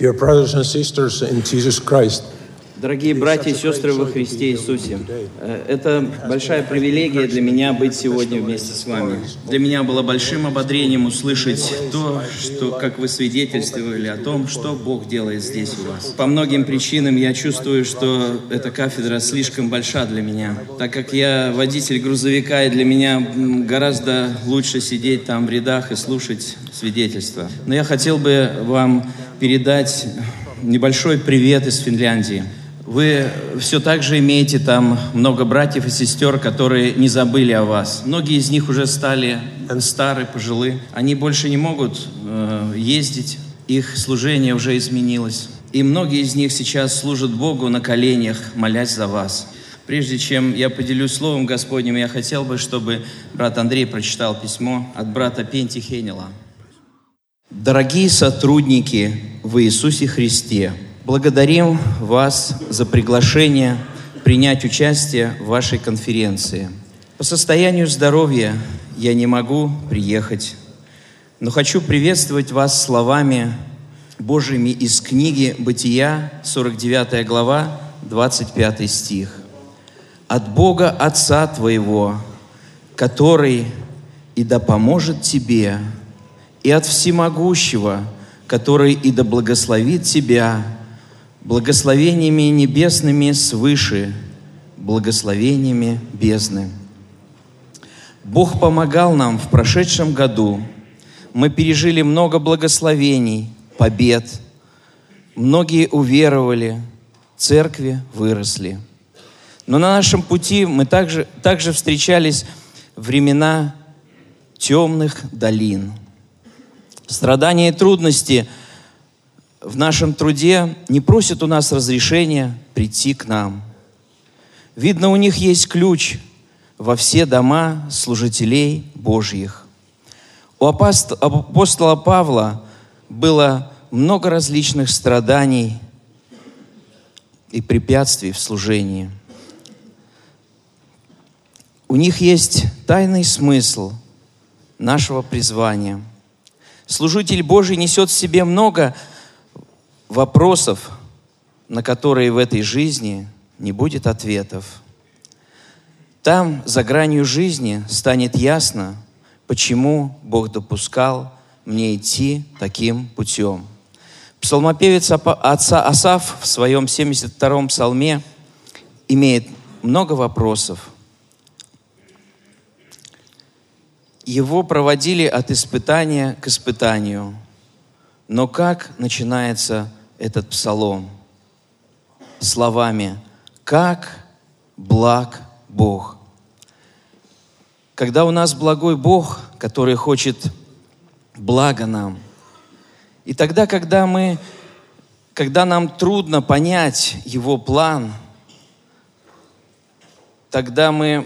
Dear brothers and sisters in Jesus Christ, Дорогие братья и сестры во Христе Иисусе, это большая привилегия для меня быть сегодня вместе с вами. Для меня было большим ободрением услышать то, как вы свидетельствовали о том, что Бог делает здесь у вас. По многим причинам я чувствую, что эта кафедра слишком большая для меня, так как я водитель грузовика, и для меня гораздо лучше сидеть там в рядах и слушать свидетельства. Но я хотел бы вам передать небольшой привет из Финляндии. Вы все так же имеете там много братьев и сестер, которые не забыли о вас. Многие из них уже стали стары, пожилы. Они больше не могут ездить, их служение уже изменилось. И многие из них сейчас служат Богу на коленях, молясь за вас. Прежде чем я поделюсь Словом Господним, я хотел бы, чтобы брат Андрей прочитал письмо от брата Пенти Хейнела. Дорогие сотрудники в Иисусе Христе, благодарим вас за приглашение принять участие в вашей конференции. По состоянию здоровья я не могу приехать, но хочу приветствовать вас словами Божьими из книги Бытия, 49 глава, 25 стих. «От Бога Отца твоего, который и да поможет тебе, и от Всемогущего, который и да благословит тебя благословениями небесными свыше, благословениями бездны». Бог помогал нам в прошедшем году. Мы пережили много благословений, побед. Многие уверовали, церкви выросли. Но на нашем пути мы также встречались времена темных долин. Страдания и трудности в нашем труде не просят у нас разрешения прийти к нам. Видно, у них есть ключ во все дома служителей Божьих. У апостола Павла было много различных страданий и препятствий в служении. У них есть тайный смысл нашего призвания. Служитель Божий несет в себе много вопросов, на которые в этой жизни не будет ответов. Там, за гранью жизни, станет ясно, почему Бог допускал мне идти таким путем. Псалмопевец Асаф в своем 72-м псалме имеет много вопросов. Его проводили от испытания к испытанию. Но как начинается этот псалом? Словами «Как благ Бог». Когда у нас благой Бог, который хочет блага нам, и тогда, когда нам трудно понять Его план, тогда мы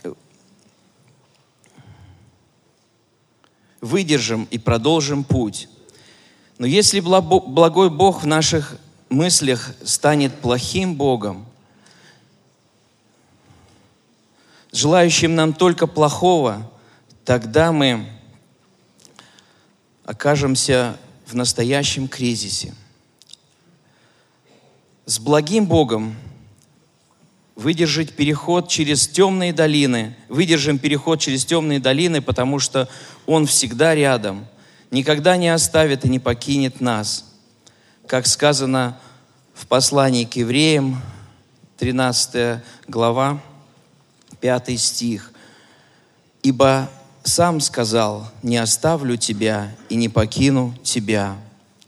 выдержим и продолжим путь. Но если благой Бог в наших мыслях станет плохим Богом, желающим нам только плохого, тогда мы окажемся в настоящем кризисе. С благим Богом выдержим переход через темные долины, потому что Он всегда рядом, никогда не оставит и не покинет нас. Как сказано в послании к евреям, 13 глава, 5 стих. «Ибо сам сказал, не оставлю тебя и не покину тебя».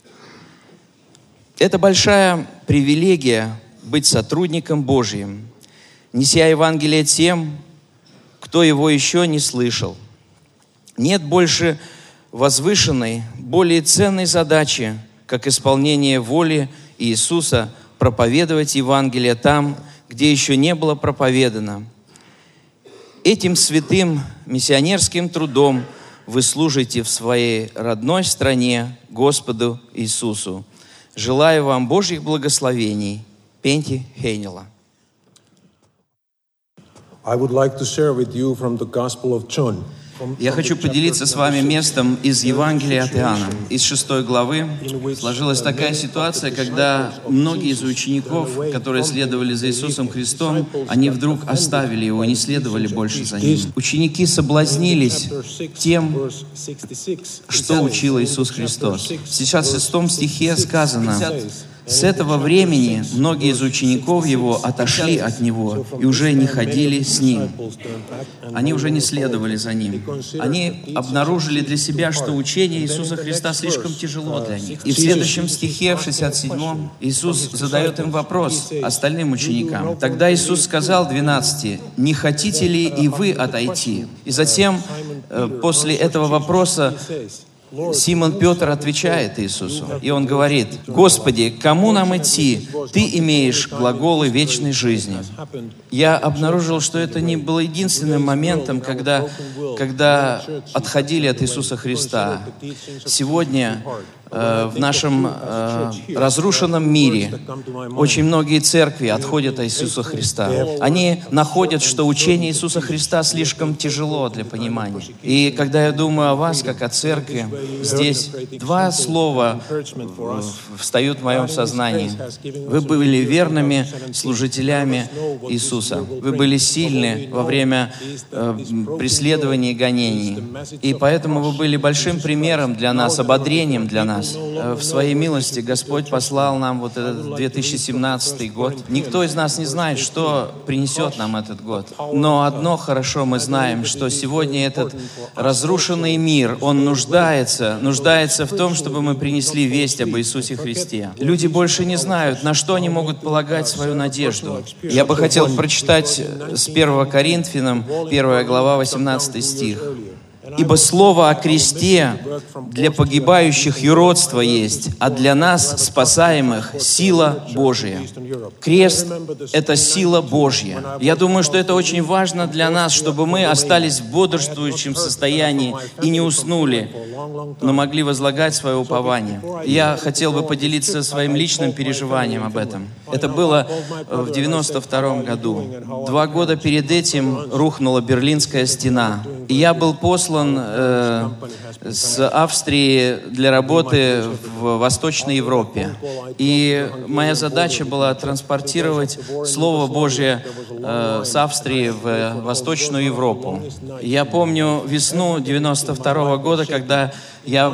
Это большая привилегия быть сотрудником Божьим, неся Евангелие тем, кто его еще не слышал. Нет больше возвышенной, более ценной задачи, как исполнение воли Иисуса проповедовать Евангелие там, где еще не было проповедано. Этим святым миссионерским трудом вы служите в своей родной стране Господу Иисусу. Желаю вам Божьих благословений. Пенти Хейнела. I would like to share with you from the Gospel of John. Я хочу поделиться с вами местом из Евангелия от Иоанна, из 6 главы. Сложилась такая ситуация, когда многие из учеников, которые следовали за Иисусом Христом, они вдруг оставили Его, не следовали больше за Ним. Ученики соблазнились тем, что учил Иисус Христос. Сейчас в 6 стихе сказано: «С этого времени многие из учеников Его отошли от Него и уже не ходили с Ним». Они уже не следовали за Ним. Они обнаружили для себя, что учение Иисуса Христа слишком тяжело для них. И в следующем стихе, в 67-м, Иисус задает им вопрос, остальным ученикам. Тогда Иисус сказал 12: «Не хотите ли и вы отойти?» И затем, после этого вопроса, Симон Петр отвечает Иисусу, и он говорит: «Господи, кому нам идти? Ты имеешь глаголы вечной жизни». Я обнаружил, что это не было единственным моментом, когда отходили от Иисуса Христа. Сегодня в нашем разрушенном мире очень многие церкви отходят от Иисуса Христа. Они находят, что учение Иисуса Христа слишком тяжело для понимания. И когда я думаю о вас, как о церкви, здесь два слова встают в моем сознании. Вы были верными служителями Иисуса. Вы были сильны во время преследований и гонений. И поэтому вы были большим примером для нас, ободрением для нас. В своей милости Господь послал нам вот этот 2017 год. Никто из нас не знает, что принесет нам этот год. Но одно хорошо мы знаем, что сегодня этот разрушенный мир, он нуждается в том, чтобы мы принесли весть об Иисусе Христе. Люди больше не знают, на что они могут полагать свою надежду. Я бы хотел прочитать с 1 Коринфянам, 1 глава, 18 стих. «Ибо слово о кресте для погибающих юродство есть, а для нас, спасаемых, сила Божья». Крест — это сила Божья. Я думаю, что это очень важно для нас, чтобы мы остались в бодрствующем состоянии и не уснули, но могли возлагать свое упование. Я хотел бы поделиться своим личным переживанием об этом. Это было в 92 году. 2 года перед этим рухнула Берлинская стена. И я был послан с Австрии для работы в Восточной Европе. И моя задача была транспортировать Слово Божье с Австрии в Восточную Европу. Я помню весну 92 года, когда я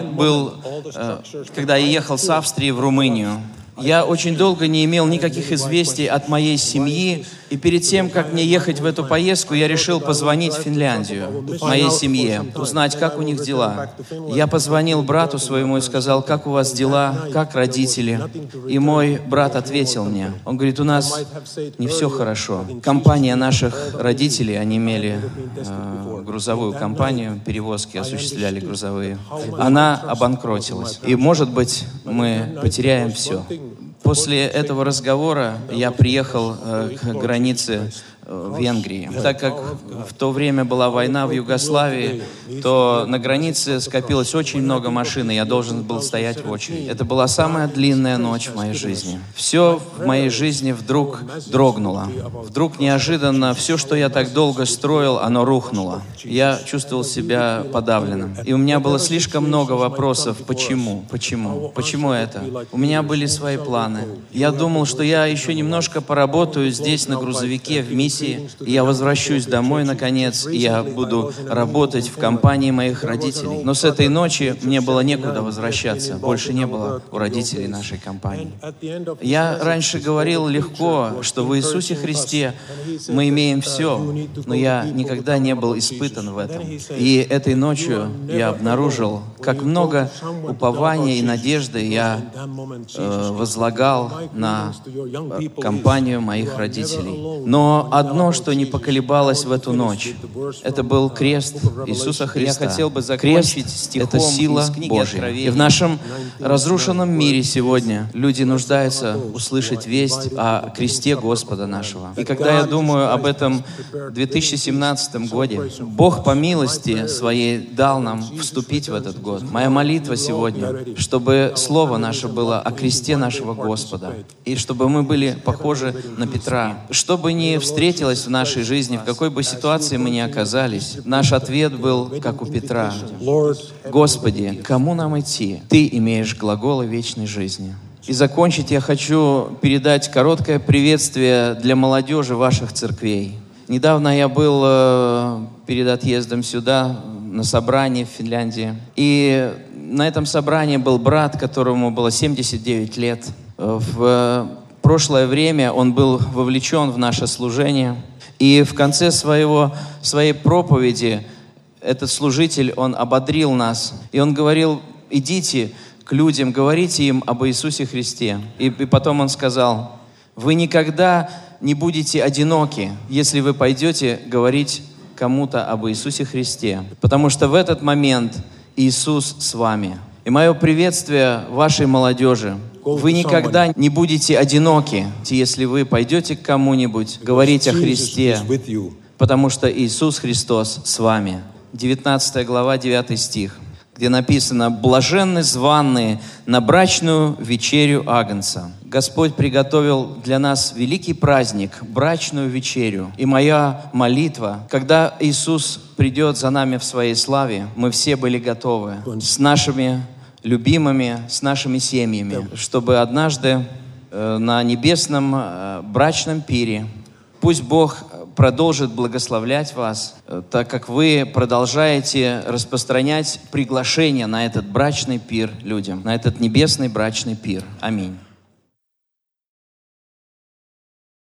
ехал с Австрии в Румынию. Я очень долго не имел никаких известий от моей семьи, и перед тем, как мне ехать в эту поездку, я решил позвонить в Финляндию, моей семье, узнать, как у них дела. Я позвонил брату своему и сказал: «Как у вас дела? Как родители?» И мой брат ответил мне. Он говорит: «У нас не все хорошо. Компания наших родителей, они имели грузовую компанию, перевозки осуществляли грузовые. Она обанкротилась. И, может быть, мы потеряем все». После этого разговора я приехал к границе Венгрии. Так как в то время была война в Югославии, то на границе скопилось очень много машин, и я должен был стоять в очереди. Это была самая длинная ночь в моей жизни. Все в моей жизни вдруг дрогнуло. Вдруг неожиданно все, что я так долго строил, оно рухнуло. Я чувствовал себя подавленным. И у меня было слишком много вопросов. Почему? Почему? Почему это? У меня были свои планы. Я думал, что я еще немножко поработаю здесь на грузовике в миссии, и я возвращусь домой, наконец, и я буду работать в компании моих родителей. Но с этой ночи мне было некуда возвращаться. Больше не было у родителей нашей компании. Я раньше говорил легко, что в Иисусе Христе мы имеем все, но я никогда не был испытан в этом. И этой ночью я обнаружил, как много упования и надежды я возлагал на компанию моих родителей. Но одно, что не поколебалось в эту ночь, это был крест Иисуса Христа. Я хотел бы закончить стихом это сила Божья. И в нашем разрушенном мире сегодня люди нуждаются услышать весть о кресте Господа нашего. И когда я думаю об этом 2017 году, Бог по милости Своей дал нам вступить в этот год. Моя молитва сегодня, чтобы Слово наше было о кресте нашего Господа, и чтобы мы были похожи на Петра, чтобы не встретить встретилось в нашей жизни, в какой бы ситуации мы ни оказались, наш ответ был, как у Петра: «Господи, кому нам идти? Ты имеешь глаголы вечной жизни». И закончить я хочу передать короткое приветствие для молодежи ваших церквей. Недавно я был перед отъездом сюда на собрании в Финляндии. И на этом собрании был брат, которому было 79 лет. В прошлое время он был вовлечен в наше служение. И в конце своей проповеди этот служитель, он ободрил нас. И он говорил: идите к людям, говорите им об Иисусе Христе. И потом он сказал: вы никогда не будете одиноки, если вы пойдете говорить кому-то об Иисусе Христе. Потому что в этот момент Иисус с вами. И мое приветствие вашей молодежи: вы никогда не будете одиноки, если вы пойдете к кому-нибудь говорить о Христе, потому что Иисус Христос с вами. 19 глава, 9 стих, где написано: «Блаженны званые на брачную вечерю Агнца». Господь приготовил для нас великий праздник, брачную вечерю. И моя молитва, когда Иисус придет за нами в своей славе, мы все были готовы с нашими любимыми, с нашими семьями, чтобы однажды на небесном брачном пире, пусть Бог продолжит благословлять вас, так как вы продолжаете распространять приглашение на этот брачный пир людям, на этот небесный брачный пир. Аминь.